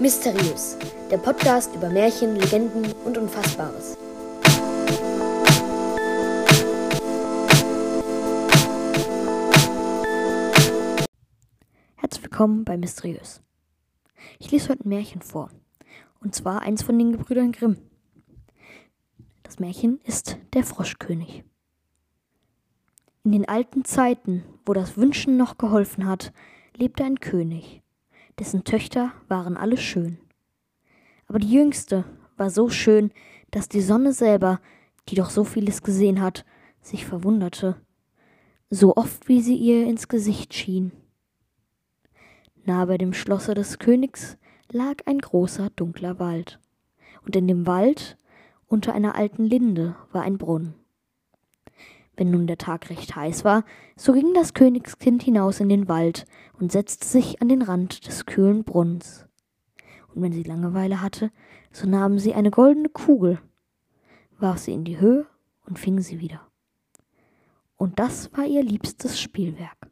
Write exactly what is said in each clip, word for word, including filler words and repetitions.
Mysteriös, der Podcast über Märchen, Legenden und Unfassbares. Herzlich willkommen bei Mysteriös. Ich lese heute ein Märchen vor, und zwar eins von den Gebrüdern Grimm. Das Märchen ist der Froschkönig. In den alten Zeiten, wo das Wünschen noch geholfen hat, lebte ein König, dessen Töchter waren alle schön. Aber die jüngste war so schön, dass die Sonne selber, die doch so vieles gesehen hat, sich verwunderte, so oft wie sie ihr ins Gesicht schien. Nahe bei dem Schlosse des Königs lag ein großer, dunkler Wald, und in dem Wald, unter einer alten Linde, war ein Brunnen. Wenn nun der Tag recht heiß war, so ging das Königskind hinaus in den Wald und setzte sich an den Rand des kühlen Brunnens. Und wenn sie Langeweile hatte, so nahm sie eine goldene Kugel, warf sie in die Höhe und fing sie wieder. Und das war ihr liebstes Spielwerk.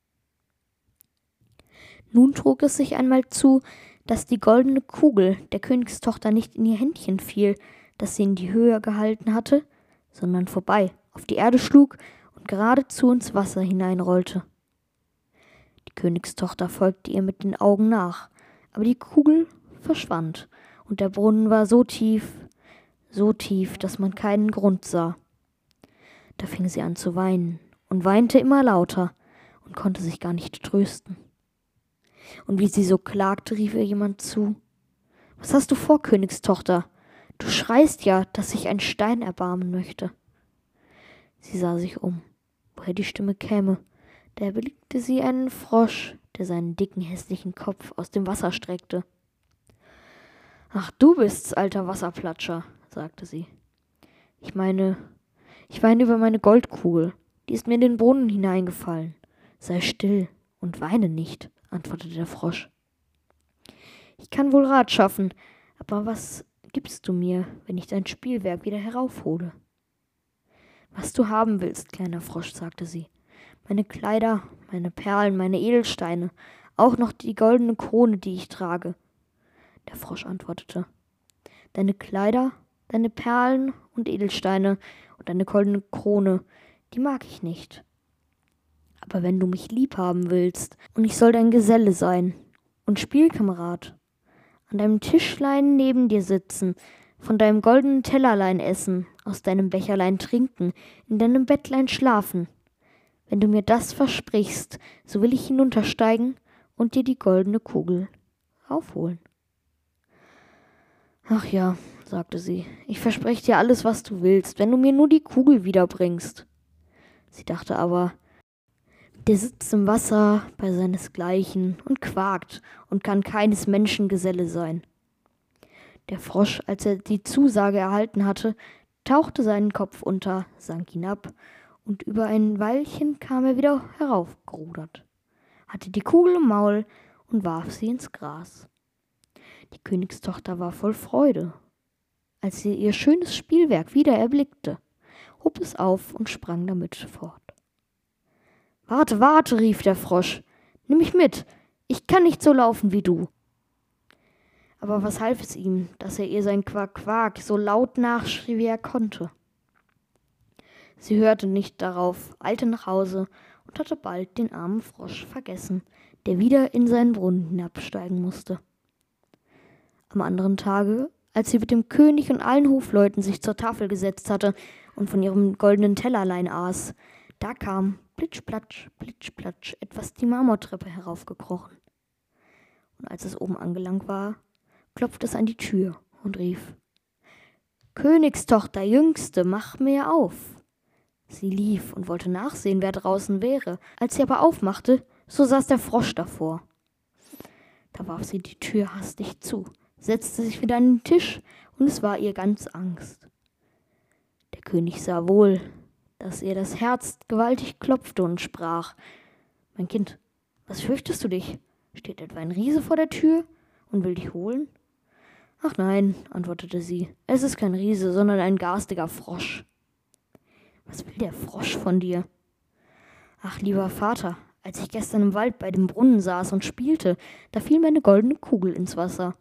Nun trug es sich einmal zu, dass die goldene Kugel der Königstochter nicht in ihr Händchen fiel, das sie in die Höhe gehalten hatte, sondern vorbei auf die Erde schlug und geradezu ins Wasser hineinrollte. Die Königstochter folgte ihr mit den Augen nach, aber die Kugel verschwand, und der Brunnen war so tief, so tief, dass man keinen Grund sah. Da fing sie an zu weinen und weinte immer lauter und konnte sich gar nicht trösten. Und wie sie so klagte, rief ihr jemand zu: »Was hast du vor, Königstochter? Du schreist ja, dass sich ein Stein erbarmen möchte.« Sie sah sich um, woher die Stimme käme. Da erblickte sie einen Frosch, der seinen dicken, hässlichen Kopf aus dem Wasser streckte. »Ach, du bist's, alter Wasserplatscher«, sagte sie. »Ich meine, ich weine über meine Goldkugel. Die ist mir in den Brunnen hineingefallen. Sei still und weine nicht«, antwortete der Frosch. »Ich kann wohl Rat schaffen, aber was gibst du mir, wenn ich dein Spielwerk wieder heraufhole?« »Was du haben willst, kleiner Frosch«, sagte sie. »Meine Kleider, meine Perlen, meine Edelsteine, auch noch die goldene Krone, die ich trage.« Der Frosch antwortete: »Deine Kleider, deine Perlen und Edelsteine und deine goldene Krone, die mag ich nicht. Aber wenn du mich lieb haben willst, und ich soll dein Geselle sein und Spielkamerad, an deinem Tischlein neben dir sitzen, von deinem goldenen Tellerlein essen, aus deinem Becherlein trinken, in deinem Bettlein schlafen. Wenn du mir das versprichst, so will ich hinuntersteigen und dir die goldene Kugel aufholen.« »Ach ja«, sagte sie, »ich verspreche dir alles, was du willst, wenn du mir nur die Kugel wiederbringst.« Sie dachte aber: »Der sitzt im Wasser bei seinesgleichen und quakt und kann keines Menschen Geselle sein.« Der Frosch, als er die Zusage erhalten hatte, tauchte seinen Kopf unter, sank hinab, und über ein Weilchen kam er wieder heraufgerudert, hatte die Kugel im Maul und warf sie ins Gras. Die Königstochter war voll Freude, als sie ihr schönes Spielwerk wieder erblickte, hob es auf und sprang damit fort. »Warte, warte«, rief der Frosch, »nimm mich mit, ich kann nicht so laufen wie du.« Aber was half es ihm, dass er ihr sein Quack-Quack so laut nachschrie, wie er konnte? Sie hörte nicht darauf, eilte nach Hause und hatte bald den armen Frosch vergessen, der wieder in seinen Brunnen hinabsteigen musste. Am anderen Tage, als sie mit dem König und allen Hofleuten sich zur Tafel gesetzt hatte und von ihrem goldenen Tellerlein aß, da kam plitsch-platsch, plitsch-platsch etwas die Marmortreppe heraufgekrochen. Und als es oben angelangt war, klopfte es an die Tür und rief: »Königstochter, Jüngste, mach mir auf!« Sie lief und wollte nachsehen, wer draußen wäre. Als sie aber aufmachte, so saß der Frosch davor. Da warf sie die Tür hastig zu, setzte sich wieder an den Tisch, und es war ihr ganz Angst. Der König sah wohl, dass ihr das Herz gewaltig klopfte und sprach: »Mein Kind, was fürchtest du dich? Steht etwa ein Riese vor der Tür und will dich holen?« »Ach nein«, antwortete sie, »es ist kein Riese, sondern ein garstiger Frosch.« »Was will der Frosch von dir?« »Ach, lieber Vater, als ich gestern im Wald bei dem Brunnen saß und spielte, da fiel meine goldene Kugel ins Wasser.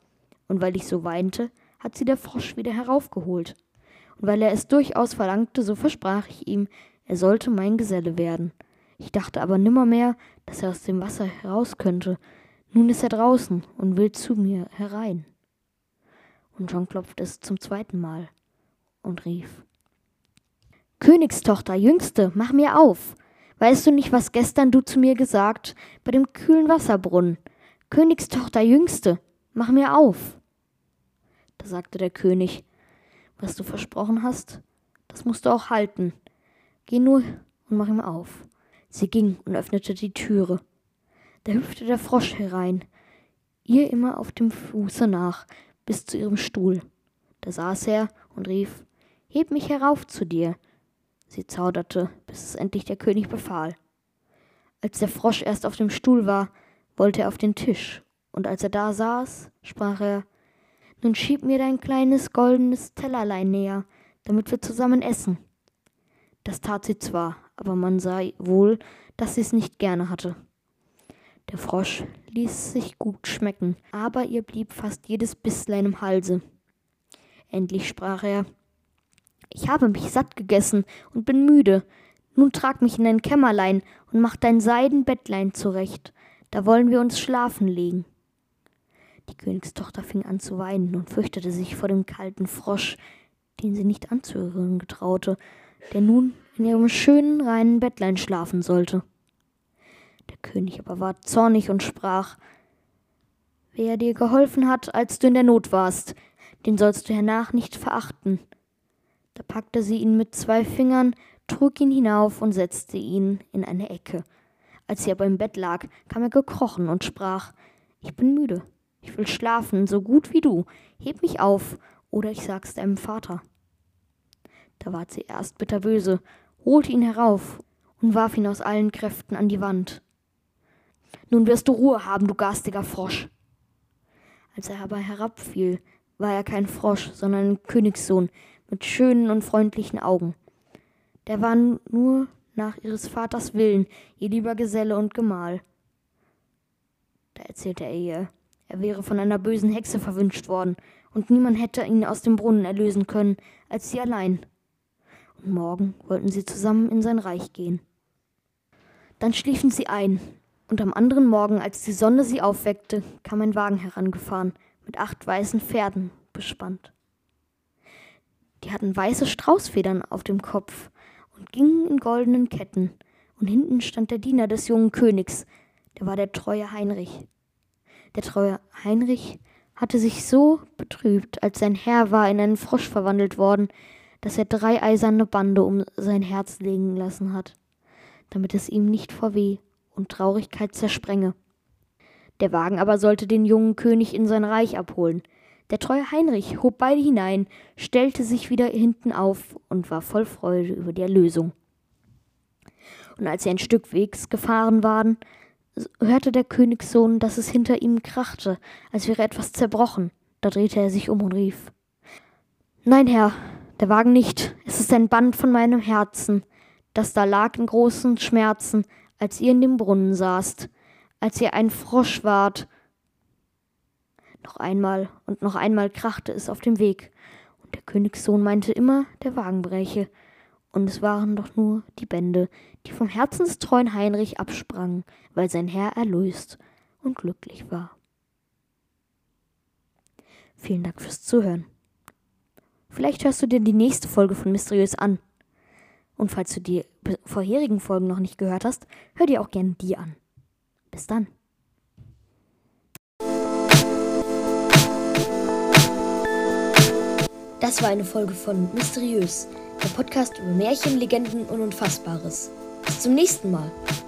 und weil ich so weinte, hat sie der Frosch wieder heraufgeholt. Und weil er es durchaus verlangte, so versprach ich ihm, er sollte mein Geselle werden. Ich dachte aber nimmermehr, dass er aus dem Wasser heraus könnte. Nun ist er draußen und will zu mir herein. Und schon klopfte es zum zweiten Mal und rief: Königstochter, Jüngste, mach mir auf! Weißt du nicht, was gestern du zu mir gesagt, bei dem kühlen Wasserbrunnen? Königstochter, Jüngste, mach mir auf! Da sagte der König: Was du versprochen hast, das musst du auch halten. Geh nur und mach ihm auf. Sie ging und öffnete die Türe. Da hüpfte der Frosch herein, ihr immer auf dem Fuße nach, bis zu ihrem Stuhl. Da saß er und rief: Heb mich herauf zu dir. Sie zauderte, bis es endlich der König befahl. Als der Frosch erst auf dem Stuhl war, wollte er auf den Tisch, und als er da saß, sprach er: Nun schieb mir dein kleines goldenes Tellerlein näher, damit wir zusammen essen. Das tat sie zwar, aber man sah wohl, dass sie es nicht gerne hatte. Der Frosch ließ es sich gut schmecken, aber ihr blieb fast jedes Bisslein im Halse. Endlich sprach er: Ich habe mich satt gegessen und bin müde. Nun trag mich in dein Kämmerlein und mach dein Seidenbettlein zurecht. Da wollen wir uns schlafen legen. Die Königstochter fing an zu weinen und fürchtete sich vor dem kalten Frosch, den sie nicht anzurühren getraute, der nun in ihrem schönen, reinen Bettlein schlafen sollte. Der König aber war zornig und sprach: Wer dir geholfen hat, als du in der Not warst, den sollst du hernach nicht verachten. Da packte sie ihn mit zwei Fingern, trug ihn hinauf und setzte ihn in eine Ecke. Als sie aber im Bett lag, kam er gekrochen und sprach: Ich bin müde, ich will schlafen, so gut wie du. Heb mich auf, oder ich sag's deinem Vater. Da ward sie erst bitterböse, holte ihn herauf und warf ihn aus allen Kräften an die Wand. Nun wirst du Ruhe haben, du garstiger Frosch. Als er aber herabfiel, war er kein Frosch, sondern ein Königssohn mit schönen und freundlichen Augen. Der war nur nach ihres Vaters Willen ihr lieber Geselle und Gemahl. Da erzählte er ihr, er wäre von einer bösen Hexe verwünscht worden, und niemand hätte ihn aus dem Brunnen erlösen können, als sie allein. Und morgen wollten sie zusammen in sein Reich gehen. Dann schliefen sie ein, und am anderen Morgen, als die Sonne sie aufweckte, kam ein Wagen herangefahren, mit acht weißen Pferden bespannt. Die hatten weiße Straußfedern auf dem Kopf und gingen in goldenen Ketten, und hinten stand der Diener des jungen Königs, der war der treue Heinrich. Der treue Heinrich hatte sich so betrübt, als sein Herr war in einen Frosch verwandelt worden, dass er drei eiserne Bande um sein Herz legen lassen hat, damit es ihm nicht vor Weh und Traurigkeit zersprenge. Der Wagen aber sollte den jungen König in sein Reich abholen. Der treue Heinrich hob beide hinein, stellte sich wieder hinten auf und war voll Freude über die Erlösung. Und als sie ein Stück Wegs gefahren waren, hörte der Königssohn, dass es hinter ihm krachte, als wäre etwas zerbrochen. Da drehte er sich um und rief: Nein, Herr, der Wagen nicht, es ist ein Band von meinem Herzen, das da lag in großen Schmerzen, als ihr in dem Brunnen saßt, als ihr ein Frosch wart. Noch einmal und noch einmal krachte es auf dem Weg, und der Königssohn meinte immer, der Wagen bräche, und es waren doch nur die Bände, die vom herzenstreuen Heinrich absprangen, weil sein Herr erlöst und glücklich war. Vielen Dank fürs Zuhören. Vielleicht hörst du dir die nächste Folge von Mysteriös an. Und falls du die vorherigen Folgen noch nicht gehört hast, hör dir auch gerne die an. Bis dann. Das war eine Folge von Mysteriös, der Podcast über Märchen, Legenden und Unfassbares. Bis zum nächsten Mal.